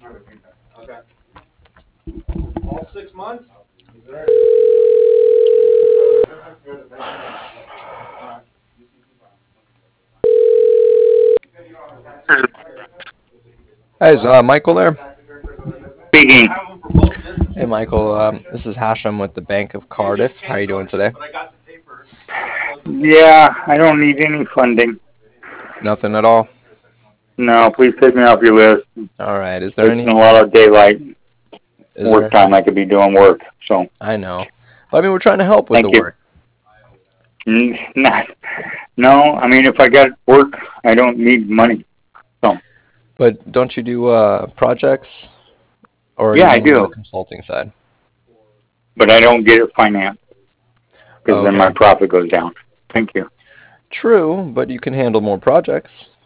Okay. All 6 months? Hey, is Michael there? Speaking. Hey, Michael. This is Hashem with the Bank of Cardiff. How are you doing today? Yeah, I don't need any funding. Nothing at all. No, please take me off your list. All right. Is there Wasting any? a lot of daylight Is work there? time. I could be doing work. So I know. Well, I mean, we're trying to help with thank the you. work. Not, no, I mean if I got work, I don't need money. So But don't you do projects, or are yeah, you I more on the do, consulting side? but I don't get it financed because then my Okay. profit goes down. Thank you. True, but you can handle more projects.